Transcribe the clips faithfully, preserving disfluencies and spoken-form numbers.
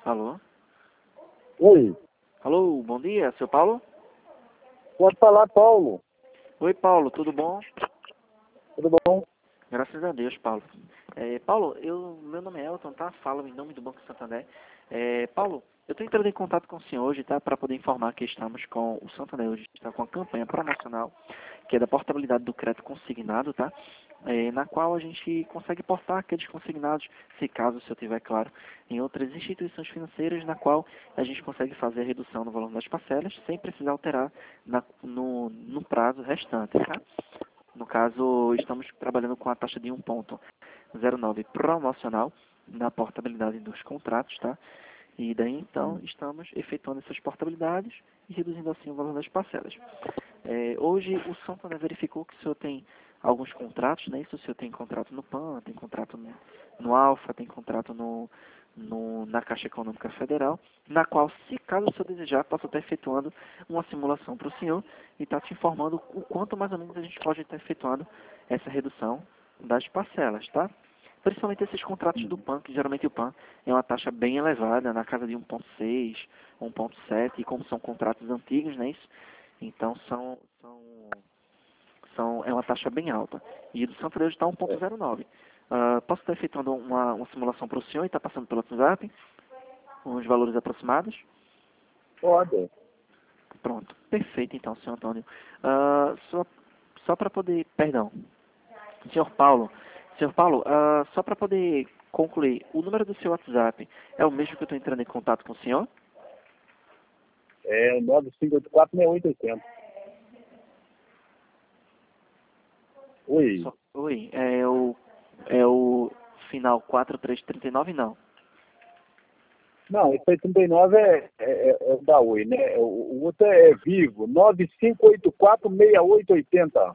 Alô? Oi, Alô, bom dia, seu Paulo? pode falar, Paulo. Oi, Paulo, tudo bom? Tudo bom? Graças a Deus, Paulo. É, Paulo, eu, meu nome é Elton, tá? Falo em nome do Banco Santander. É, Paulo, eu estou entrando em contato com o senhor hoje, tá? Para poder informar que estamos com o Santander hoje, está com a campanha promocional, que é da portabilidade do crédito consignado, tá? É, na qual a gente consegue portar aqueles consignados, se caso o senhor tiver, claro, em outras instituições financeiras, na qual a gente consegue fazer a redução no valor das parcelas, sem precisar alterar na, no, no prazo restante, tá? No caso, estamos trabalhando com a taxa de um ponto zero nove promocional na portabilidade dos contratos, tá? E daí, então, estamos efetuando essas portabilidades e reduzindo assim o valor das parcelas. É, hoje, o Santander verificou que o senhor tem alguns contratos, né? Isso, o senhor tem contrato no PAN, tem contrato no, no Alfa, tem contrato no, no, na Caixa Econômica Federal, na qual, se caso o senhor desejar, posso estar efetuando uma simulação para o senhor e estar te informando o quanto mais ou menos a gente pode estar efetuando essa redução das parcelas, tá? Principalmente esses contratos do PAN, que geralmente o PAN é uma taxa bem elevada, na casa de um ponto seis, um ponto sete, e como são contratos antigos, né, isso? Então são, são, são, é uma taxa bem alta. E do Santander está um ponto zero nove. Uh, posso estar efetuando uma, uma simulação para o senhor e está passando pelo WhatsApp? Os valores aproximados? Pode. Pronto. Perfeito, então, senhor Antônio. Uh, só só para poder... Perdão. Senhor Paulo, senhor Paulo, uh, só para poder concluir, o número do seu WhatsApp é o mesmo que eu estou entrando em contato com o senhor? É o nove cinco oito quatro, seis oito oito zero. Oi. Só, oi, é o, é o final quatro três três nove, não? Não, esse aí trinta e nove é, é, é o da Oi, né? O, o outro é vivo. nove cinco oito quatro, seis oito oito zero.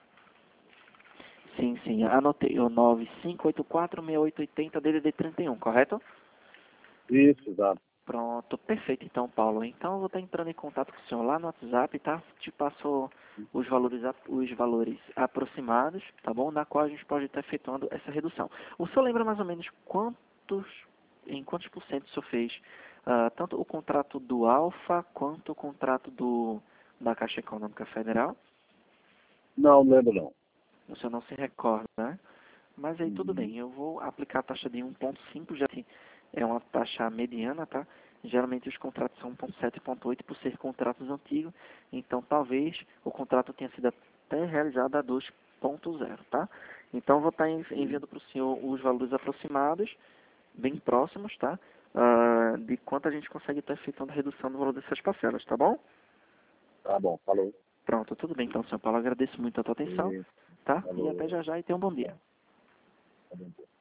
Sim, sim, anotei, o nove cinco oito quatro, seis oito oito zero D D D trinta e um, correto? Isso, exato. Pronto, perfeito então, Paulo. Então eu vou estar entrando em contato com o senhor lá no WhatsApp, tá? Te passo os valores, os valores aproximados, tá bom? Na qual a gente pode estar efetuando essa redução. O senhor lembra mais ou menos quantos, em quantos por cento o senhor fez, ah, tanto o contrato do Alfa quanto o contrato do, da Caixa Econômica Federal? Não, não lembro não. O senhor não se recorda, né? Mas aí tudo Uhum. bem, eu vou aplicar a taxa de um ponto cinco, já que é uma taxa mediana, tá? Geralmente os contratos são um ponto sete, um ponto oito por ser contratos antigos, então talvez o contrato tenha sido até realizado a dois ponto zero, tá? Então eu vou estar enviando para o senhor os valores aproximados, bem próximos, tá? Ah, de quanto a gente consegue estar efetuando a redução do valor dessas parcelas, tá bom? Tá bom, falou. Pronto, tudo bem então, senhor Paulo, agradeço muito a tua atenção, Isso, tá? E até falou. já já e tenha um bom dia. Tá bom.